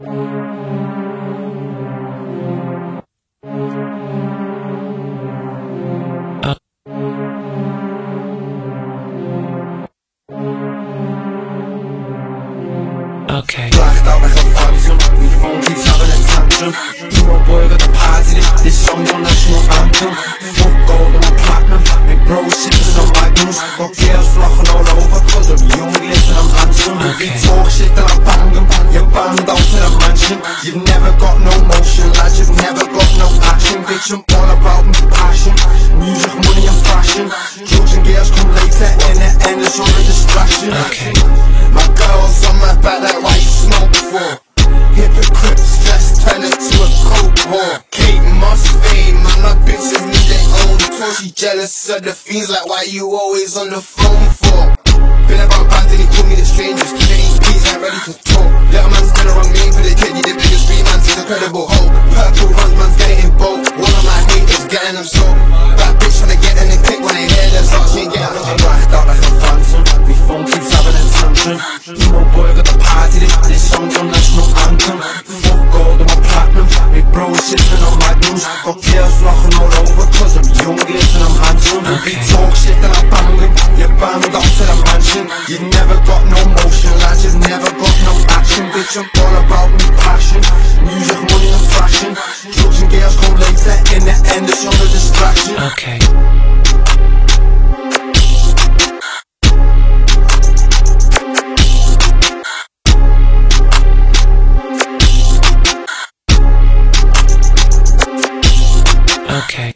Okay. Blacked out like a phantom, me phone keeps having a tantrum. You a boy got the party, this song's your national anthem. Fuck gold and platinum, me bro sipping on magnums. Got girls flocking all over cause I'm young, lit and I'm handsome. If you talk shit then I bang them, you're banned out to the mansion. You've never got no motion, lads, you've never got no action. Bitch, I'm all about me passion, music, money and fashion. Drugs and girls come later, in the end it's all a distraction. Okay. My girl's on my back like why you smoke for? Hypocrites just turn it to a coke whore. Kate Moss fame, man, my bitches need their own tour. She jealous of the fiends like why you always on the phone for? Been about bands and he called me the strangest. Change peas, ain't ready to talk. Little man's been a wrong name for the kid, you the biggest street man, he's incredible hope. Purple runs, man's getting bold. One of my haters getting them so. Bad bitch tryna get in the click when they hear their song, she ain't getting them. I'm racked out like a phantom, me phone keeps having a tantrum. You a boy got the party, this song's your national anthem. Fuck gold and my platinum, me bro sipping on magnums. Got girls flocking all over cause I'm young, lit and I'm handsome. If you talk shit then I bang them, you're banned out to the mansion. You've never